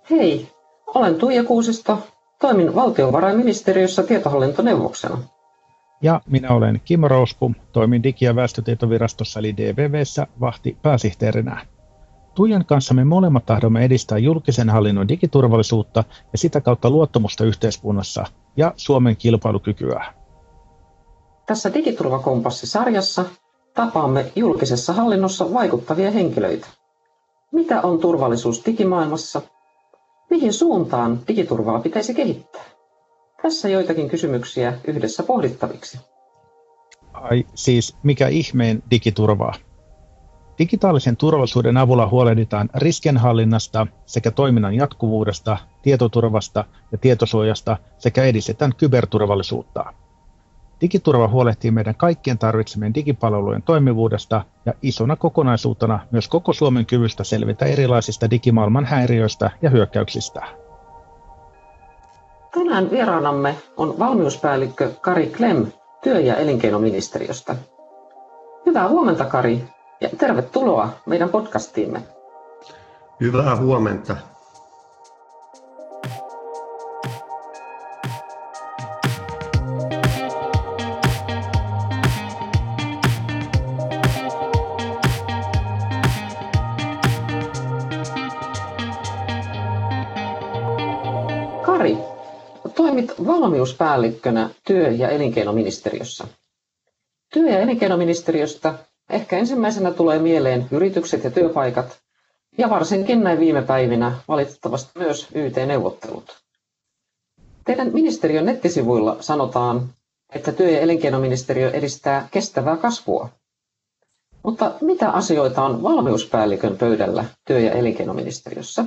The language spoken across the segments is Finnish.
Hei, olen Tuija Kuusisto, toimin valtiovarainministeriössä tietohallintoneuvoksena. Ja minä olen Kimmo Rouspum, toimin Digi- ja väestötietovirastossa eli DVV:ssä pääsihteerinä. Tuijan kanssa me molemmat tahdomme edistää julkisen hallinnon digiturvallisuutta ja sitä kautta luottamusta yhteiskunnassa ja Suomen kilpailukykyä. Tässä Digiturvakompassi-sarjassa tapaamme julkisessa hallinnossa vaikuttavia henkilöitä. Mitä on turvallisuus digimaailmassa? Mihin suuntaan digiturvaa pitäisi kehittää? Tässä joitakin kysymyksiä yhdessä pohdittaviksi. Ai siis mikä ihmeen digiturvaa? Digitaalisen turvallisuuden avulla huolehditaan riskienhallinnasta sekä toiminnan jatkuvuudesta, tietoturvasta ja tietosuojasta sekä edistetään kyberturvallisuutta. Digiturva huolehtii meidän kaikkien tarvitsemien digipalvelujen toimivuudesta ja isona kokonaisuutena myös koko Suomen kyvystä selvitä erilaisista digimaailman häiriöistä ja hyökkäyksistä. Tänään vieraanamme on valmiuspäällikkö Kari Klemm työ- ja elinkeinoministeriöstä. Hyvää huomenta, Kari, ja tervetuloa meidän podcastiimme. Hyvää huomenta. Kari, toimit valmiuspäällikkönä työ- ja elinkeinoministeriössä. Työ- ja elinkeinoministeriöstä ehkä ensimmäisenä tulee mieleen yritykset ja työpaikat, ja varsinkin näin viime päivinä valitettavasti myös YT-neuvottelut. Teidän ministeriön nettisivuilla sanotaan, että työ- ja elinkeinoministeriö edistää kestävää kasvua. Mutta mitä asioita on valmiuspäällikön pöydällä työ- ja elinkeinoministeriössä?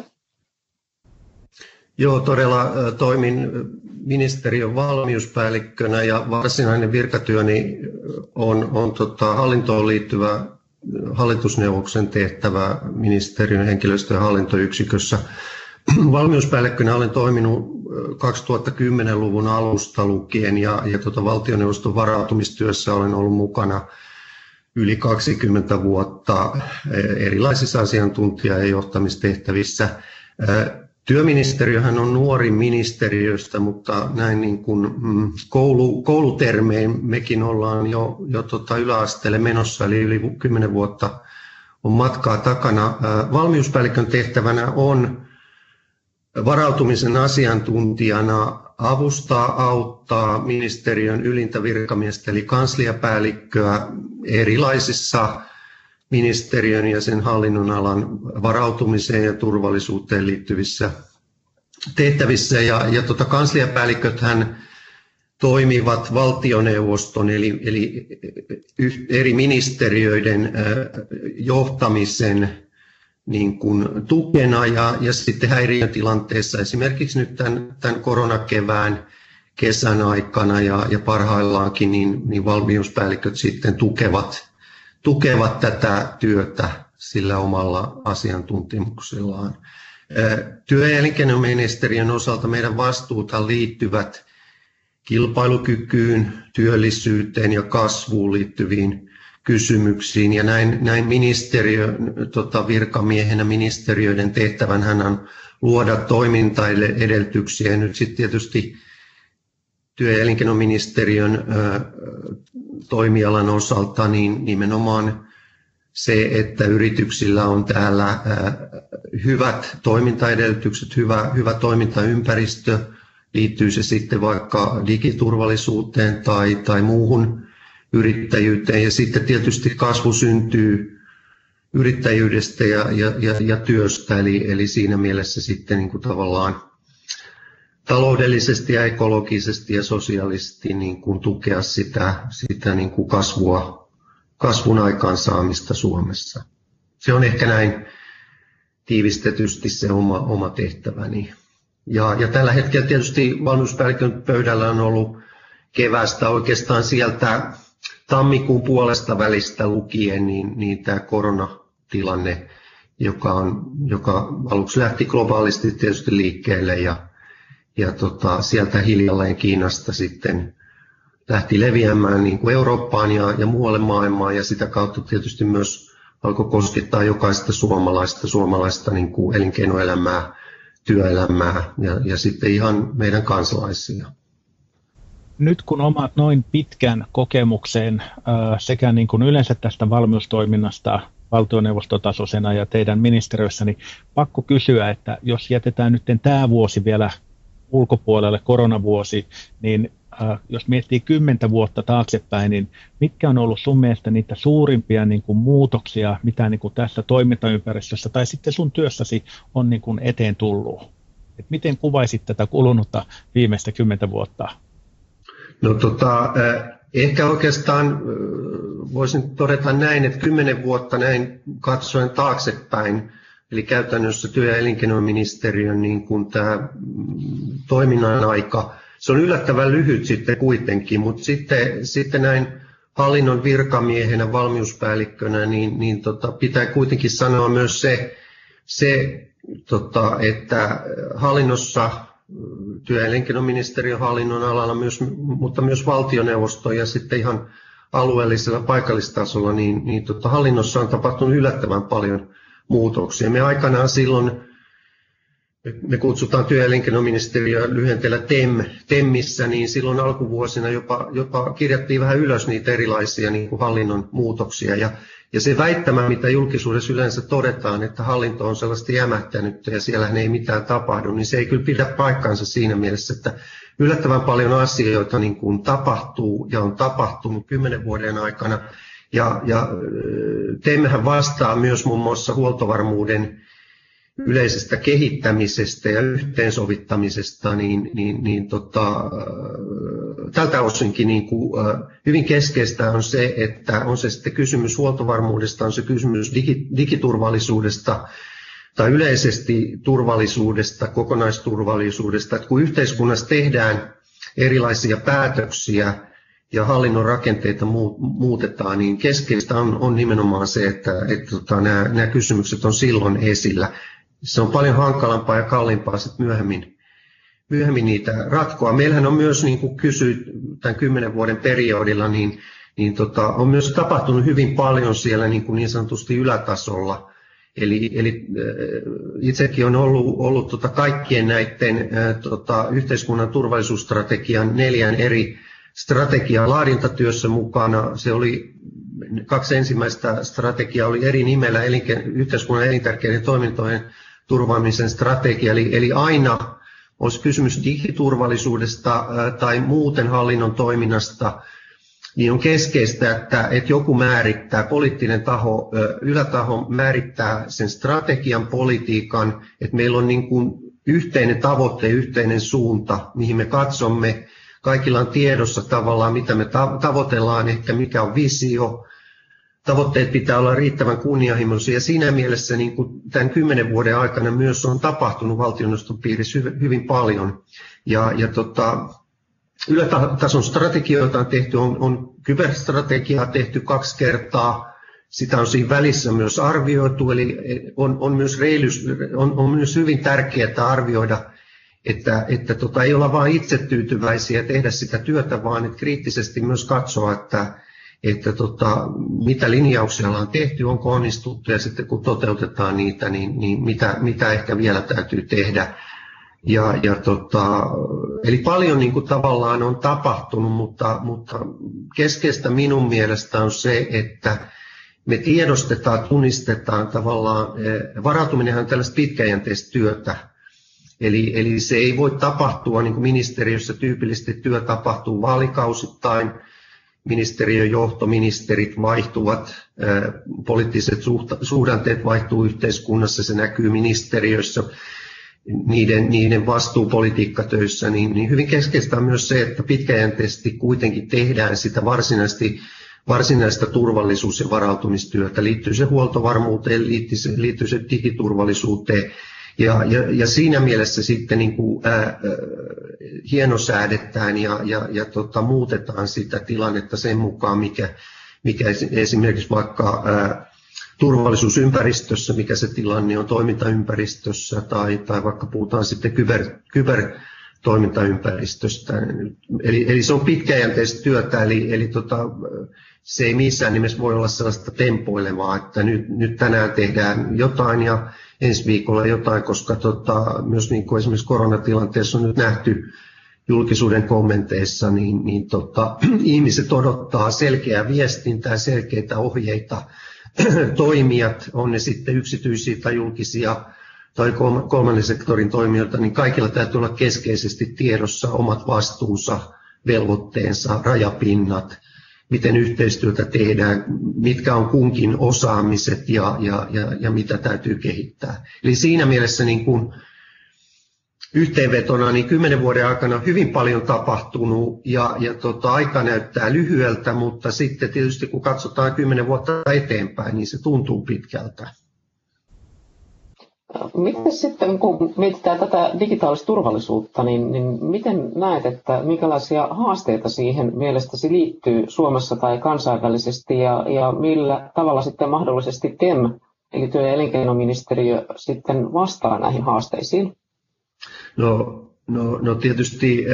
Joo, todella toimin ministeriön valmiuspäällikkönä ja varsinainen virkatyöni on hallintoon liittyvä hallitusneuvoksen tehtävä ministeriön henkilöstö- ja hallintoyksikössä. Valmiuspäällikkönä olen toiminut 2010-luvun alusta lukien ja valtioneuvoston varautumistyössä olen ollut mukana yli 20 vuotta erilaisissa asiantuntija- ja johtamistehtävissä. Työministeriöhän on nuori ministeriöstä, mutta näin niin kuin koulutermein mekin ollaan jo yläasteelle menossa, eli yli 10 vuotta on matkaa takana. Valmiuspäällikön tehtävänä on varautumisen asiantuntijana avustaa, auttaa ministeriön ylintä virkamiestä eli kansliapäällikköä erilaisissa ministeriön ja sen hallinnonalan varautumiseen ja turvallisuuteen liittyvissä tehtävissä. Kansliapäälliköthän toimivat valtioneuvoston eli eri ministeriöiden johtamisen niin kuin tukena ja sitten häiriötilanteessa esimerkiksi nyt tämän koronakevään kesän aikana ja parhaillaankin niin valmiuspäälliköt sitten tukevat tätä työtä sillä omalla asiantuntemuksellaan. Työ- ja elinkeinoministeriön osalta meidän vastuuthan liittyvät kilpailukykyyn, työllisyyteen ja kasvuun liittyviin kysymyksiin. Ja näin virkamiehenä ministeriöiden tehtävänhän on luoda toimintaedellytyksiä. Ja nyt sitten tietysti työ- ja elinkeinoministeriön toimialan osalta niin nimenomaan se, että yrityksillä on täällä hyvät toimintaedellytykset, hyvä toimintaympäristö, liittyy se sitten vaikka digiturvallisuuteen tai muuhun yrittäjyyteen. Ja sitten tietysti kasvu syntyy yrittäjyydestä ja työstä, eli siinä mielessä sitten niin kuin tavallaan taloudellisesti ja ekologisesti ja sosiaalisesti niin kuin tukea sitä niin kuin kasvun aikaansaamista Suomessa. Se on ehkä näin tiivistetysti se oma tehtäväni. Ja tällä hetkellä tietysti valmiuspäällikön pöydällä on ollut keväästä oikeastaan sieltä tammikuun puolesta välistä lukien niin tämä koronatilanne, joka aluksi lähti globaalisti tietysti liikkeelle ja sieltä hiljalleen Kiinasta sitten lähti leviämään niin kuin Eurooppaan ja muualle maailmaan ja sitä kautta tietysti myös alkoi koskettaa jokaista suomalaista niin kuin elinkeinoelämää, työelämää ja sitten ihan meidän kansalaisia. Nyt kun omat noin pitkän kokemuksen sekä niin kuin yleensä tästä valmiustoiminnasta valtioneuvostotasoisena ja teidän ministeriössä, niin pakko kysyä, että jos jätetään nyt tämä vuosi vielä ulkopuolelle, koronavuosi, niin jos miettii 10 vuotta taaksepäin, niin mitkä on ollut sun mielestä niitä suurimpia niin kuin muutoksia, mitä niin kuin tässä toimintaympäristössä tai sitten sun työssäsi on niin kuin eteen tullut? Et miten kuvaisit tätä kulunutta viimeistä 10 vuotta? No ehkä oikeastaan voisin todeta näin, että 10 vuotta näin katsoen taaksepäin, eli käytännössä työ- ja elinkeinoministeriön niin kuin tämä toiminnan aika, se on yllättävän lyhyt sitten kuitenkin, mutta sitten näin hallinnon virkamiehenä, valmiuspäällikkönä, niin pitää kuitenkin sanoa myös se että hallinnossa, työ- ja elinkeinoministeriön hallinnon alalla, mutta myös valtioneuvosto ja sitten ihan alueellisella paikallistasolla, niin hallinnossa on tapahtunut yllättävän paljon muutoksia. Me aikanaan silloin, me kutsutaan työ- ja elinkeinoministeriö lyhenteellä TEMissä, niin silloin alkuvuosina jopa kirjattiin vähän ylös niitä erilaisia niin kuin hallinnon muutoksia. Ja se väittämä, mitä julkisuudessa yleensä todetaan, että hallinto on sellaista jämähtänyt ja siellähän ei mitään tapahdu, niin se ei kyllä pidä paikkaansa siinä mielessä, että yllättävän paljon asioita niin kuin tapahtuu ja on tapahtunut 10 vuoden aikana. Ja TEMhän vastaa myös muun muassa huoltovarmuuden yleisestä kehittämisestä ja yhteensovittamisesta, tältä osinkin niin kuin, hyvin keskeistä on se, että on se sitten kysymys huoltovarmuudesta, on se kysymys digiturvallisuudesta tai yleisesti turvallisuudesta, kokonaisturvallisuudesta, että kun yhteiskunnassa tehdään erilaisia päätöksiä ja hallinnon rakenteita muutetaan, niin keskeistä on nimenomaan se, että nämä kysymykset on silloin esillä. Se on paljon hankalampaa ja kalliimpaa sitten myöhemmin niitä ratkoa. Meillähän on myös, niin kuin kysyit tämän 10 vuoden periodilla, on myös tapahtunut hyvin paljon siellä niin sanotusti ylätasolla. Eli itsekin on ollut kaikkien näiden yhteiskunnan turvallisuusstrategian 4 eri strategian laadintatyössä mukana. Se oli 2 ensimmäistä strategiaa oli eri nimellä yhteiskunnan elintärkeiden toimintojen turvaamisen strategia, eli aina olisi kysymys digiturvallisuudesta tai muuten hallinnon toiminnasta, niin on keskeistä, että joku määrittää, poliittinen taho, ylätaho määrittää sen strategian, politiikan, että meillä on niin kuin yhteinen tavoite, yhteinen suunta, mihin me katsomme. Kaikilla on tiedossa tavallaan, mitä me tavoitellaan, ehkä mikä on visio. Tavoitteet pitää olla riittävän kunnianhimoisia ja siinä mielessä niin kuin tämän 10 vuoden aikana myös on tapahtunut valtioneuvoston piirissä hyvin paljon. Ylätason strategioita on tehty, on kyberstrategiaa tehty 2 kertaa. Sitä on siinä välissä myös arvioitu, eli on myös hyvin tärkeää arvioida, että ei olla vain itsetyytyväisiä tehdä sitä työtä, vaan että kriittisesti myös katsoa, että mitä linjauksia ollaan tehty, onko onnistuttu ja sitten kun toteutetaan niitä, niin mitä ehkä vielä täytyy tehdä. Eli paljon niin kuin tavallaan on tapahtunut, mutta keskeistä minun mielestä on se, että me tiedostetaan, tunnistetaan tavallaan, varautuminenhan on tällaista pitkäjänteistä työtä. Eli se ei voi tapahtua, niin kuin ministeriössä tyypillisesti työ tapahtuu vaalikausittain, ministeriön johtoministerit vaihtuvat, poliittiset suhdanteet vaihtuu yhteiskunnassa, se näkyy ministeriössä, niiden vastuupolitiikkatöissä, niin hyvin keskeistä on myös se, että pitkäjänteisesti kuitenkin tehdään sitä varsinaista turvallisuus- ja varautumistyötä, liittyy se huoltovarmuuteen, liittyy se digiturvallisuuteen, ja siinä mielessä sitten niin kuin, hienosäädetään ja muutetaan sitä tilannetta sen mukaan, mikä esimerkiksi vaikka turvallisuusympäristössä, mikä se tilanne on toimintaympäristössä tai vaikka puhutaan sitten kybertoimintaympäristöstä. Eli se on pitkäjänteistä työtä, eli se ei missään nimessä voi olla sellaista tempoilevaa, että nyt tänään tehdään jotain ja ensi viikolla jotain, koska myös niin kuin esimerkiksi koronatilanteessa on nyt nähty julkisuuden kommenteissa, niin ihmiset odottaa selkeää viestintää, selkeitä ohjeita, toimijat, on ne sitten yksityisiä tai julkisia tai kolmannen sektorin toimijoita, niin kaikilla täytyy olla keskeisesti tiedossa omat vastuunsa, velvoitteensa, rajapinnat, miten yhteistyötä tehdään, mitkä on kunkin osaamiset ja mitä täytyy kehittää. Eli siinä mielessä niin kuin yhteenvetona niin 10 vuoden aikana on hyvin paljon tapahtunut ja aika näyttää lyhyeltä, mutta sitten tietysti kun katsotaan 10 vuotta eteenpäin, niin se tuntuu pitkältä. Miten sitten, kun mietitään tätä digitaalista turvallisuutta, niin miten näet, että minkälaisia haasteita siihen mielestäsi liittyy Suomessa tai kansainvälisesti ja millä tavalla sitten mahdollisesti TEM, eli työ- ja elinkeinoministeriö, sitten vastaa näihin haasteisiin? No tietysti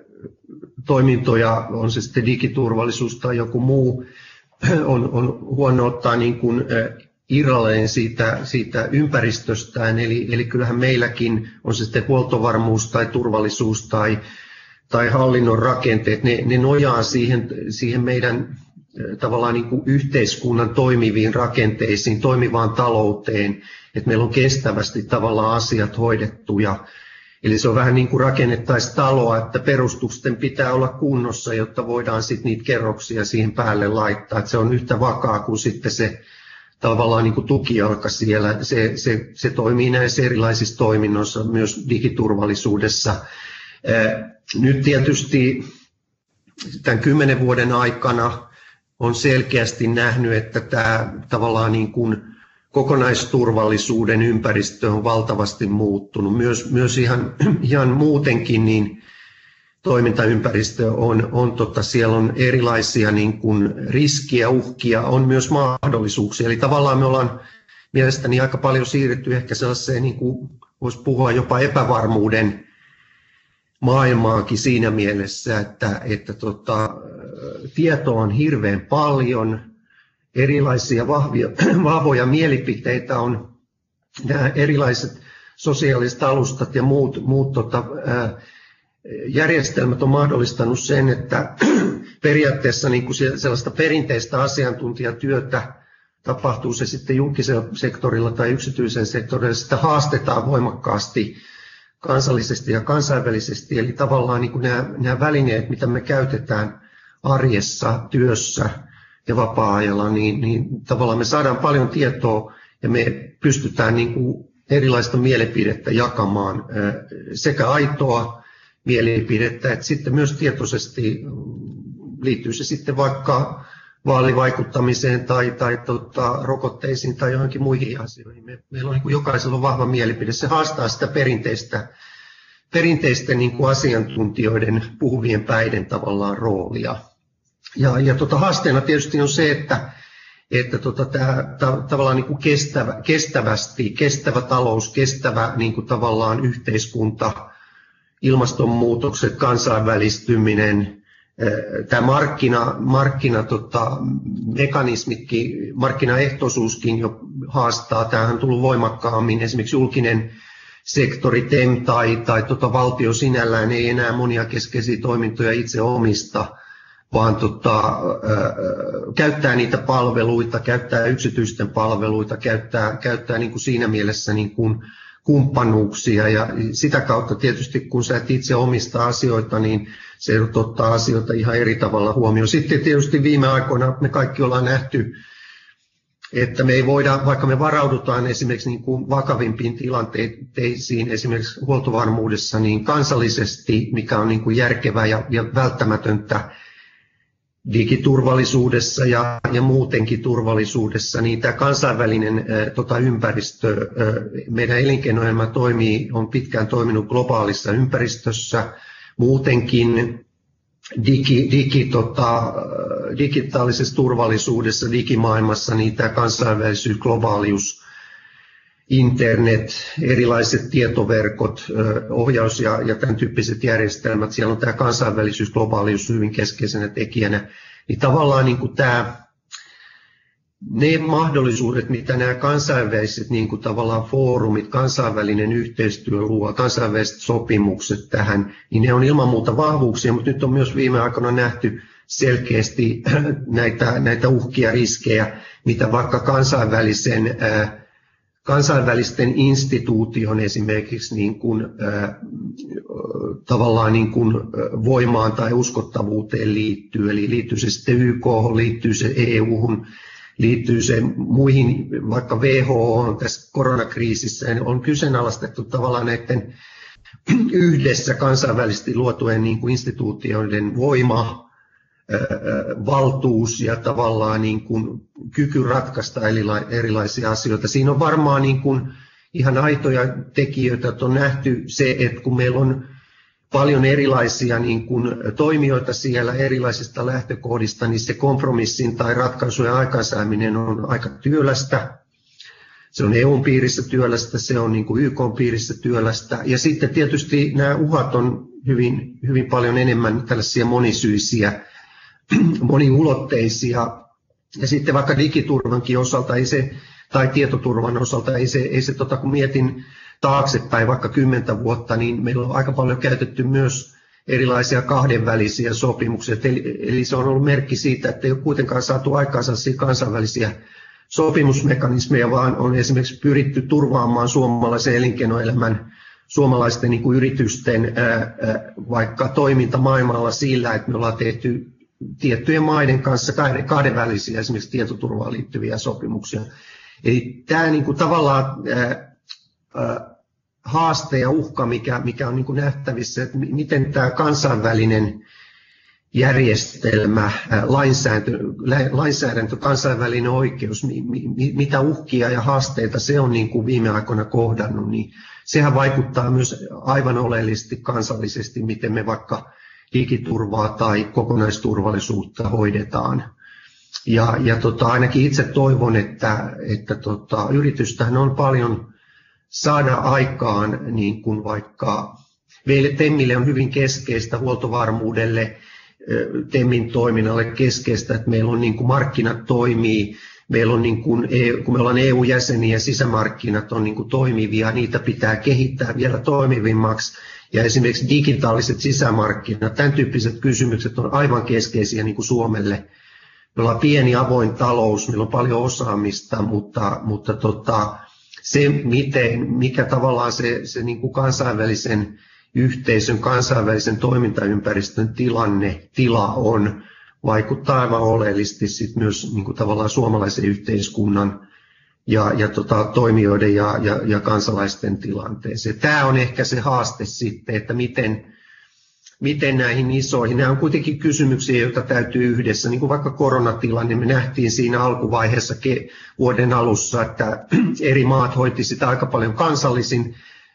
toimintoja, on se sitten digiturvallisuus tai joku muu, on huono ottaa niin kuin irralleen siitä ympäristöstään, eli kyllähän meilläkin on se sitten huoltovarmuus tai turvallisuus tai hallinnon rakenteet, ne nojaa siihen meidän tavallaan niin kuin yhteiskunnan toimiviin rakenteisiin, toimivaan talouteen, että meillä on kestävästi tavallaan asiat hoidettuja. Eli se on vähän niin kuin rakennettaisiin taloa, että perustusten pitää olla kunnossa, jotta voidaan sitten niitä kerroksia siihen päälle laittaa. Että se on yhtä vakaa kuin sitten se tavallaan niin kuin tukijalka siellä. Se toimii näissä erilaisissa toiminnoissa, myös digiturvallisuudessa. Nyt tietysti tämän 10 vuoden aikana on selkeästi nähnyt, että tämä tavallaan niin kuin kokonaisturvallisuuden ympäristö on valtavasti muuttunut. Myös ihan muutenkin niin toimintaympäristö siellä on erilaisia niin kuin riskiä, uhkia, on myös mahdollisuuksia. Eli tavallaan me ollaan mielestäni aika paljon siirrytty ehkä sellaiseen, niin kuin voisi puhua jopa epävarmuuden maailmaankin siinä mielessä, että tietoa on hirveän paljon, erilaisia vahvoja mielipiteitä on, nämä erilaiset sosiaaliset alustat ja muut järjestelmät on mahdollistanut sen, että periaatteessa niin kuin sellaista perinteistä asiantuntijatyötä, tapahtuu se sitten julkisella sektorilla tai yksityisen sektorilla, sitä haastetaan voimakkaasti kansallisesti ja kansainvälisesti. Eli tavallaan niin kuin nämä välineet, mitä me käytetään arjessa, työssä ja vapaa-ajalla, niin tavallaan me saadaan paljon tietoa ja me pystytään niin kuin erilaista mielipidettä jakamaan, sekä aitoa mielipidettä, että sitten myös tietoisesti liittyy se sitten vaikka vaalivaikuttamiseen tai rokotteisiin tai johonkin muihin asioihin. Meillä on niin kuin jokaisella on vahva mielipide. Se haastaa sitä perinteisten niin kuin asiantuntijoiden puhuvien päiden tavallaan roolia. Ja haasteena tietysti on se, että tämä tavallaan niin kuin kestävä talous, kestävä niin kuin tavallaan yhteiskunta, ilmastonmuutokset, kansainvälistyminen, tämä mekanismitkin, markkinaehtoisuuskin jo haastaa. Tämähän on tullut voimakkaammin. Esimerkiksi julkinen sektori, TEM tai valtio sinällään ei enää monia keskeisiä toimintoja itse omista, vaan käyttää niitä palveluita, käyttää yksityisten palveluita, käyttää niin kuin siinä mielessä niin kuin kumppanuuksia, ja sitä kautta tietysti kun sä et itse omista asioita, niin se ottaa asioita ihan eri tavalla huomioon. Sitten tietysti viime aikoina me kaikki ollaan nähty, että me ei voida, vaikka me varaudutaan esimerkiksi niin kuin vakavimpiin tilanteisiin, esimerkiksi huoltovarmuudessa, niin kansallisesti, mikä on niin kuin järkevää ja välttämätöntä digiturvallisuudessa ja muutenkin turvallisuudessa, niin tämä kansainvälinen ympäristö, meidän elinkeinoelämä on pitkään toiminut globaalissa ympäristössä, muutenkin digitaalisessa turvallisuudessa, digimaailmassa, niin tämä kansainvälisyys, globaalius, internet, erilaiset tietoverkot, ohjaus ja tämän tyyppiset järjestelmät, siellä on tämä kansainvälisyys, globaalius hyvin keskeisenä tekijänä. niin tavallaan niin kuin ne mahdollisuudet, mitä nämä kansainväliset niin kuin tavallaan foorumit, kansainvälinen yhteistyö luo, kansainväliset sopimukset tähän, niin ne on ilman muuta vahvuuksia, mutta nyt on myös viime aikoina nähty selkeästi näitä uhkia, riskejä, mitä vaikka kansainvälisten instituution esimerkiksi niin kuin, tavallaan niin kuin voimaan tai uskottavuuteen liittyy, eli liittyy se sitten YK, liittyy se EU:hun, liittyy se muihin, vaikka WHO on tässä koronakriisissä, on kyseenalaistettu tavallaan näiden yhdessä kansainvälisesti luotujen niin kuin instituutioiden voima, valtuus ja tavallaan niin kuin kyky ratkaista erilaisia asioita. Siinä on varmaan niin kuin ihan aitoja tekijöitä, että on nähty se, että kun meillä on paljon erilaisia niin kuin toimijoita siellä erilaisista lähtökohdista, niin se kompromissin tai ratkaisujen aikaansaaminen on aika työlästä. Se on EU:n piirissä työlästä, se on niin kuin YK:n piirissä työlästä. Ja sitten tietysti nämä uhat on hyvin paljon enemmän tällaisia monisyisiä, moniulotteisia. Ja sitten vaikka digiturvankin osalta tai tietoturvan osalta ei se kun mietin taaksepäin vaikka 10 vuotta, niin meillä on aika paljon käytetty myös erilaisia kahdenvälisiä sopimuksia. Eli se on ollut merkki siitä, että ei ole kuitenkaan saatu aikaansa kansainvälisiä sopimusmekanismeja, vaan on esimerkiksi pyritty turvaamaan suomalaisen elinkeinoelämän, suomalaisten niin kuin yritysten vaikka toiminta maailmalla sillä, että me ollaan tehty tiettyjen maiden kanssa kahdenvälisiä esimerkiksi tietoturvaan liittyviä sopimuksia. Eli tämä niin kuin tavallaan haaste ja uhka, mikä on niin kuin nähtävissä, että miten tämä kansainvälinen järjestelmä, lainsäädäntö, kansainvälinen oikeus, mitä uhkia ja haasteita se on niin kuin viime aikoina kohdannut, niin sehän vaikuttaa myös aivan oleellisesti kansallisesti, miten me vaikka digiturvaa tai kokonaisturvallisuutta hoidetaan. Ja ainakin itse toivon, että yritystähän on paljon saada aikaan, niin kuin vaikka meille TEMille on hyvin keskeistä huoltovarmuudelle, TEMin toiminnalle keskeistä, että meillä on niin kuin markkinat toimii, meillä on niin kuin, kun me ollaan EU-jäseniä, sisämarkkinat on niin kuin toimivia, niitä pitää kehittää vielä toimivimmaksi. Ja esimerkiksi digitaaliset sisämarkkinat, tämän tyyppiset kysymykset on aivan keskeisiä niin kuin Suomelle. Me ollaan pieni avoin talous, meillä on paljon osaamista, mutta se, mikä tavallaan se niin kuin kansainvälisen yhteisön, kansainvälisen toimintaympäristön tila on, vaikuttaa aivan oleellisesti sit myös niin kuin tavallaan suomalaisen yhteiskunnan ja toimijoiden ja kansalaisten tilanteeseen. Tämä on ehkä se haaste sitten, että miten näihin isoihin, nämä on kuitenkin kysymyksiä, joita täytyy yhdessä, niin kuin vaikka koronatilanne, me nähtiin siinä alkuvaiheessa vuoden alussa, että eri maat hoiti sitä aika paljon kansallisin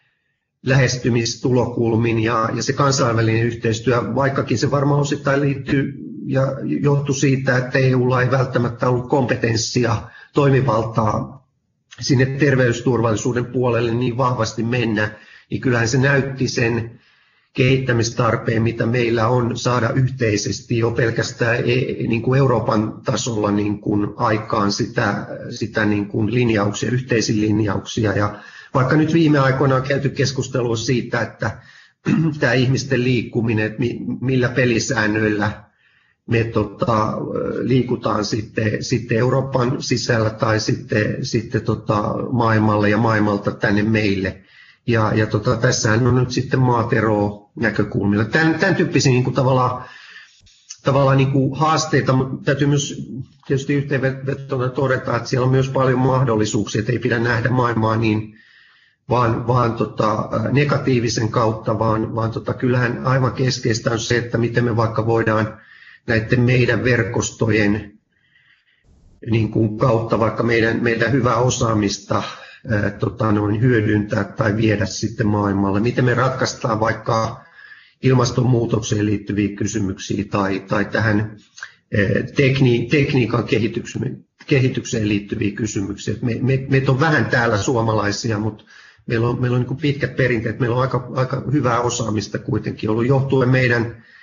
lähestymistulokulmin ja se kansainvälinen yhteistyö, vaikkakin se varmaan osittain liittyy ja johtui siitä, että EUlla ei välttämättä ollut kompetenssia, toimivaltaa sinne terveysturvallisuuden puolelle niin vahvasti mennä, niin kyllähän se näytti sen kehittämistarpeen, mitä meillä on saada yhteisesti jo pelkästään niin kuin Euroopan tasolla niin kuin aikaan sitä niin kuin linjauksia, yhteisiä linjauksia. Ja vaikka nyt viime aikoina on käyty keskustelua siitä, että tämä ihmisten liikkuminen, että millä pelisäännöillä me liikutaan sitten Euroopan sisällä tai sitten maailmalle ja maailmalta tänne meille. Ja tässähän on nyt sitten maateroa näkökulmilla. Tämän tyyppisiä niin kuin tavallaan niin kuin haasteita, mutta täytyy myös tietysti yhteenvetona todeta, että siellä on myös paljon mahdollisuuksia, että ei pidä nähdä maailmaa niin vaan negatiivisen kautta, vaan kyllähän aivan keskeistä on se, että miten me vaikka voidaan näiden meidän verkostojen niin kuin kautta vaikka meidän hyvää osaamista hyödyntää tai viedä sitten maailmalle. Miten me ratkaistaan vaikka ilmastonmuutokseen liittyviä kysymyksiä tai tähän tekniikan kehitykseen liittyviä kysymyksiä. Meitä on vähän täällä suomalaisia, mutta meillä on niin kuin pitkät perinteet, meillä on aika hyvää osaamista kuitenkin ollut johtuen meidän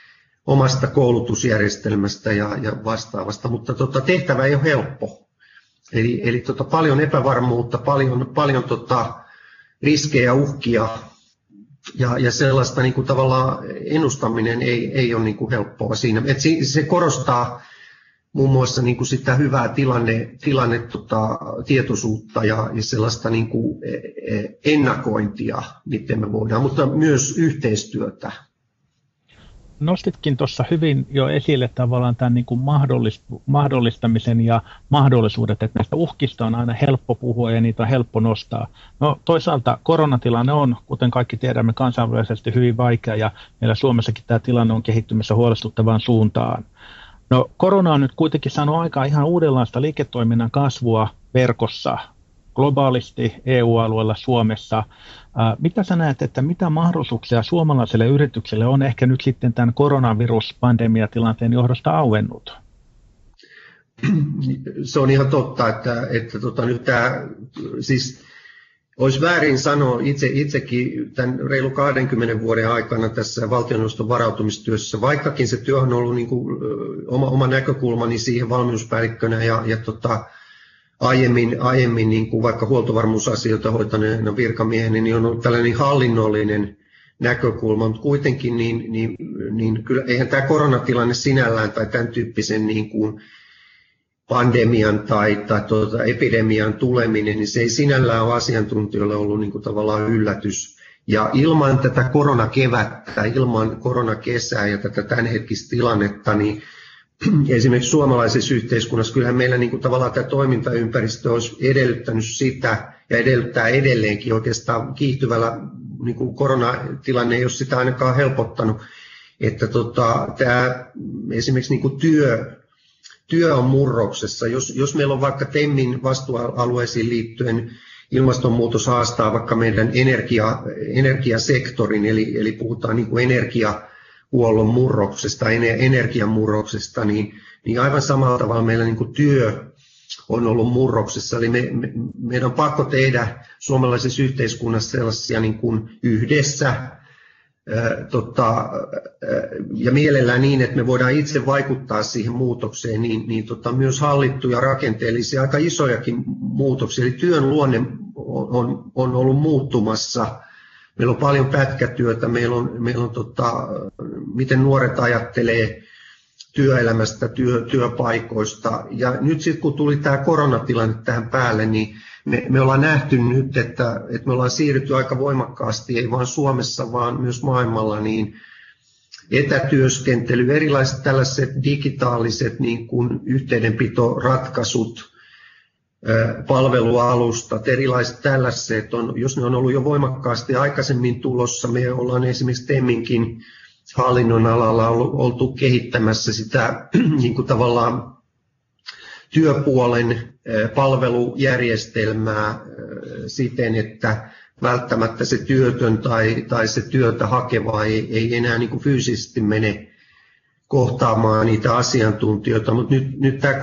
omasta koulutusjärjestelmästä ja vastaavasta, mutta tehtävä ei ole helppo. Eli paljon epävarmuutta, paljon riskejä, uhkia ja sellaista niin kuin tavallaan ennustaminen ei ole niin kuin helppoa siinä. Et se korostaa muun muassa niin kuin sitä hyvää tietoisuutta ja sellaista niin kuin ennakointia, miten me voidaan, mutta myös yhteistyötä. Nostitkin tuossa hyvin jo esille tavallaan tämän niin kuin mahdollistamisen ja mahdollisuudet, että näistä uhkista on aina helppo puhua ja niitä on helppo nostaa. No toisaalta koronatilanne on, kuten kaikki tiedämme, kansainvälisesti hyvin vaikea ja meillä Suomessakin tämä tilanne on kehittymässä huolestuttavaan suuntaan. No korona on nyt kuitenkin saanut aikaan ihan uudenlaista liiketoiminnan kasvua verkossa, globaalisti, EU-alueella, Suomessa. Mitä sä näet, että mitä mahdollisuuksia suomalaiselle yritykselle on ehkä nyt sitten tämän koronaviruspandemiatilanteen johdosta auennut? Se on ihan totta, että nyt tämä, siis olisi väärin sanoa itsekin tämän reilu 20 vuoden aikana tässä valtioneuvoston varautumistyössä, vaikkakin se työ on ollut niin kuin oma näkökulmani siihen valmiuspäällikkönä ja aiemmin niin kuin vaikka huoltovarmuusasioita hoitaneena virkamiehenä, niin on ollut tällainen hallinnollinen näkökulma, mutta kuitenkin niin kyllä eihän tämä koronatilanne sinällään tai tämän tyyppisen niin kuin pandemian tai epidemian tuleminen, niin se ei sinällään ole asiantuntijoille ollut niin kuin tavallaan yllätys. Ja ilman tätä koronakevättä, ilman koronakesää ja tätä tämänhetkistä tilannetta, niin esimerkiksi suomalaisessa yhteiskunnassa kyllähän meillä niin kuin tavallaan tämä toimintaympäristö olisi edellyttänyt sitä ja edellyttää edelleenkin oikeastaan kiihtyvällä, niin kuin koronatilanne ei ole sitä ainakaan helpottanut, että tämä esimerkiksi niin kuin työ on murroksessa. Jos meillä on vaikka TEMin vastuualueisiin liittyen ilmastonmuutos haastaa vaikka meidän energiasektorin, eli puhutaan niin kuin energiahuollon murroksesta, energiamurroksesta, niin aivan samalla tavalla meillä niin kuin työ on ollut murroksessa. Eli meidän on pakko tehdä suomalaisessa yhteiskunnassa sellaisia niin kuin yhdessä, ja mielellään niin, että me voidaan itse vaikuttaa siihen muutokseen, niin myös hallittuja rakenteellisia, aika isojakin muutoksia. Eli työn luonne on ollut muuttumassa. Meillä on paljon pätkätyötä, meillä on miten nuoret ajattelee työelämästä, työpaikoista. Ja nyt sitten kun tuli tämä koronatilanne tähän päälle, niin me ollaan nähty nyt, että me ollaan siirrytty aika voimakkaasti, ei vain Suomessa, vaan myös maailmalla, niin etätyöskentely, erilaiset tällaiset digitaaliset niin kuin yhteydenpitoratkaisut, palvelualustat, erilaiset tällaiset, jos ne on ollut jo voimakkaasti aikaisemmin tulossa, me ollaan esimerkiksi TEMinkin hallinnon alalla oltu kehittämässä sitä niin kuin tavallaan työpuolen palvelujärjestelmää siten, että välttämättä se työtön tai se työtä hakeva ei enää niin kuin fyysisesti mene kohtaamaan niitä asiantuntijoita, mutta nyt tämä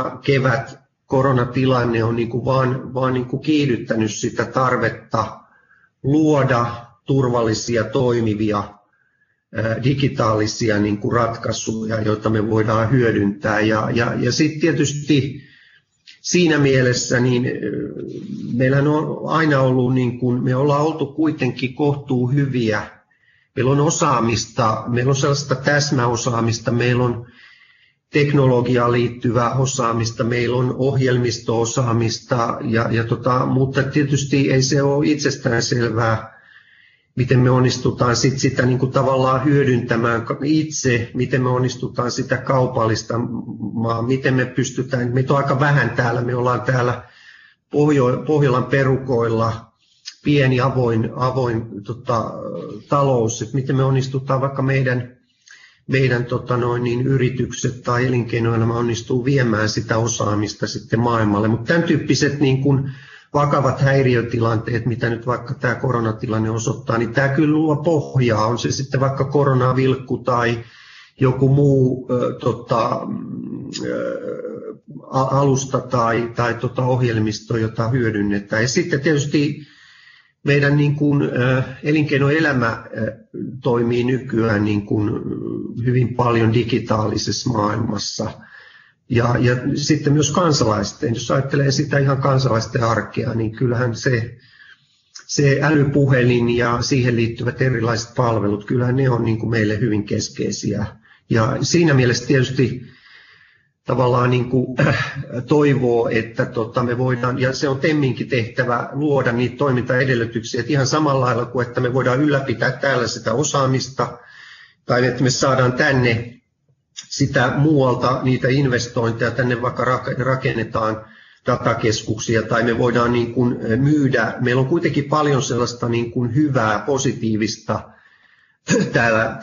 koronatilanne on niin kuin vaan niin kuin kiihdyttänyt sitä tarvetta luoda turvallisia, toimivia digitaalisia niin kuin ratkaisuja, joita me voidaan hyödyntää. Ja sitten tietysti siinä mielessä niin meillähän on aina ollut, niin kuin, me ollaan oltu kuitenkin kohtuu hyviä. Meillä on osaamista, meillä on sellaista täsmäosaamista, meillä on teknologiaan liittyvää osaamista, meillä on ohjelmisto-osaamista, mutta tietysti ei se ole itsestään selvää, miten me onnistutaan sitä niin kuin tavallaan hyödyntämään itse, miten me onnistutaan sitä kaupallistamaan, miten me pystytään, meitä on aika vähän täällä, me ollaan täällä Pohjolan perukoilla, pieni avoin talous, että miten me onnistutaan vaikka meidän yritykset tai elinkeinoelämä onnistuu viemään sitä osaamista sitten maailmalle, mutta tämän tyyppiset niin kuin vakavat häiriötilanteet, mitä nyt vaikka tämä koronatilanne osoittaa, niin tämä kyllä luo pohjaa, on se sitten vaikka koronavilkku tai joku muu alusta tai ohjelmisto, jota hyödynnetään. Ja sitten tietysti meidän niin kuin, elinkeinoelämä toimii nykyään niin kuin hyvin paljon digitaalisessa maailmassa. Ja sitten myös kansalaisten, jos ajattelee sitä ihan kansalaisten arkea, niin kyllähän se älypuhelin ja siihen liittyvät erilaiset palvelut, kyllähän ne on niin kuin meille hyvin keskeisiä. Ja siinä mielessä tietysti tavallaan niin kuin toivoo, että me voidaan, ja se on TEMinkin tehtävä, luoda niitä toimintaedellytyksiä, että ihan samalla lailla kuin että me voidaan ylläpitää täällä sitä osaamista, tai että me saadaan tänne sitä muualta niitä investointeja, tänne vaikka rakennetaan datakeskuksia, tai me voidaan niin kuin myydä, meillä on kuitenkin paljon sellaista niin kuin hyvää, positiivista täällä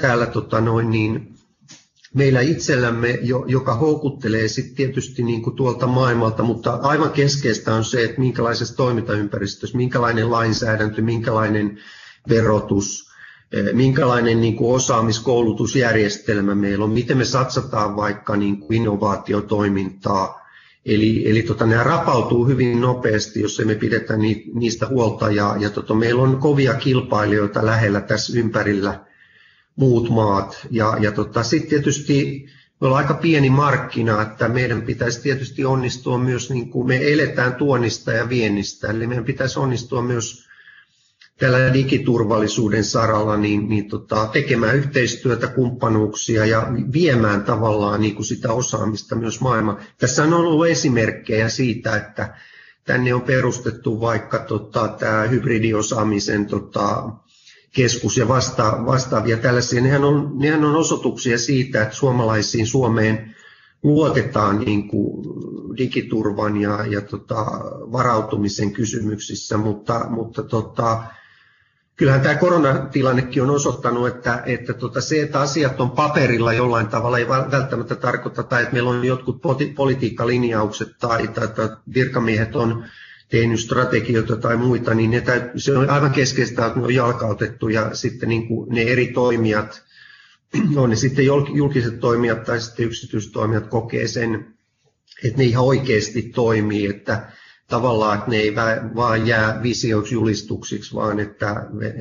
meillä itsellämme, joka houkuttelee sitten tietysti niin kuin tuolta maailmalta, mutta aivan keskeistä on se, että minkälaisessa toimintaympäristössä, minkälainen lainsäädäntö, minkälainen verotus, minkälainen niin kuin osaamiskoulutusjärjestelmä meillä on, miten me satsataan vaikka niin kuin innovaatiotoimintaa. Eli nämä rapautuu hyvin nopeasti, jos emme pidetä niistä huolta, ja meillä on kovia kilpailijoita lähellä tässä ympärillä, muut maat. Ja sitten tietysti me ollaan aika pieni markkina, että meidän pitäisi tietysti onnistua myös, niin kuin me eletään tuonnista ja viennistä, eli meidän pitäisi onnistua myös tällä digiturvallisuuden saralla tekemään yhteistyötä, kumppanuuksia ja viemään tavallaan niin kuin sitä osaamista myös maailmaan. Tässä on ollut esimerkkejä siitä, että tänne on perustettu vaikka tämä hybridiosaamisen keskus ja vastaavia tällaisia. Nehän on osoituksia siitä, että Suomeen luotetaan niin kuin digiturvan ja varautumisen kysymyksissä, mutta kyllähän tämä koronatilannekin on osoittanut, että se, että asiat on paperilla jollain tavalla, ei välttämättä tarkoita, että meillä on jotkut politiikkalinjaukset tai virkamiehet on tehnyt strategioita tai muita, niin se on aivan keskeistä, että ne on jalkautettu ja sitten niin kuin ne eri toimijat, on ne sitten julkiset toimijat tai sitten yksityiset toimijat kokee sen, että ne ihan oikeasti toimii, että tavallaan, että ne ei vaan jää visioiksi julistuksiksi, vaan että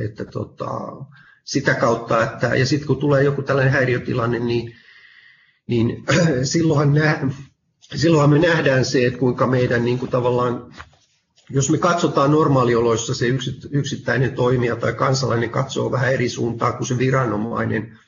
sitä kautta, että, ja sitten kun tulee joku tällainen häiriötilanne, niin silloinhan me nähdään se, että kuinka meidän niin kuin tavallaan, jos me katsotaan normaalioloissa se yksittäinen toimija tai kansalainen katsoo vähän eri suuntaan kuin se viranomainen,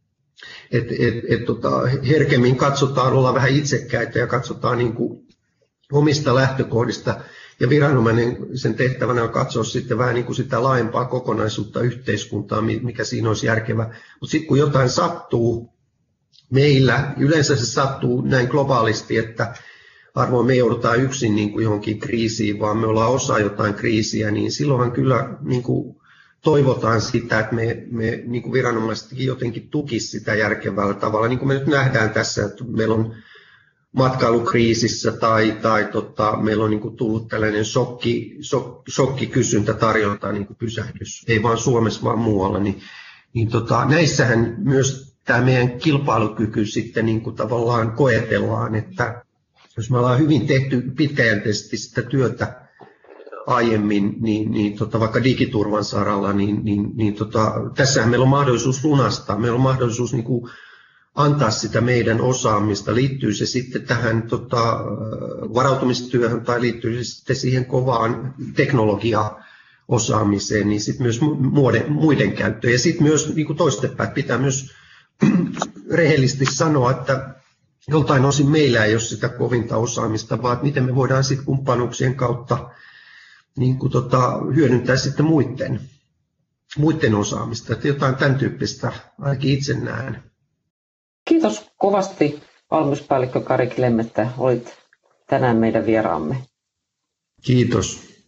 herkemmin katsotaan, ollaan vähän itsekkäitä ja katsotaan niin kuin omista lähtökohdista, ja viranomainen sen tehtävänä on katsoa sitten vähän niin kuin sitä laajempaa kokonaisuutta yhteiskuntaa, mikä siinä olisi järkevä. Mutta sitten kun jotain sattuu meillä, yleensä se sattuu näin globaalisti, että harvoin me joudutaan yksin niin kuin johonkin kriisiin, vaan me ollaan osa jotain kriisiä, niin silloinhan kyllä niin kuin toivotaan sitä, että me niin kuin viranomaisetkin jotenkin tukisi sitä järkevällä tavalla. Niin kuin me nyt nähdään tässä, että meillä on matkailukriisissä tai meillä on niin kuin tullut tällainen shokkikysyntä tarjota niin kuin pysähdys, ei vain Suomessa, vaan muualla, niin näissähän myös tämä meidän kilpailukyky sitten niin kuin tavallaan koetellaan, että jos me ollaan hyvin tehty pitkäjänteisesti sitä työtä aiemmin, niin vaikka digiturvan saralla, niin tässähän meillä on mahdollisuus lunastaa, meillä on mahdollisuus niin kuin antaa sitä meidän osaamista, liittyy se sitten tähän varautumistyöhön tai liittyy se sitten siihen kovaan teknologiaosaamiseen, niin sitten myös muiden käyttöön. Ja sitten myös niin kuin toistepäin pitää myös rehellisesti sanoa, että joltain osin meillä ei ole sitä kovinta osaamista, vaan miten me voidaan sitten kumppanuuksien kautta niin kuin hyödyntää sitten muiden osaamista. Että jotain tämän tyyppistä ainakin itse näen. Kiitos kovasti valmiuspäällikkö Kari Klem, että olit tänään meidän vieraamme. Kiitos.